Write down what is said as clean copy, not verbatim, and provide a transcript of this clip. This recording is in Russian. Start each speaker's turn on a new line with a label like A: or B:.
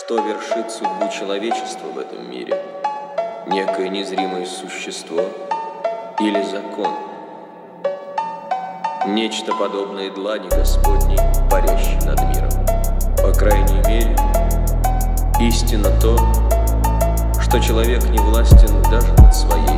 A: Что вершит судьбу человечества в этом мире? Некое незримое существо или закон? Нечто подобное длани Господней, парящей над миром. По крайней мере, истинно то, что человек не властен даже над своей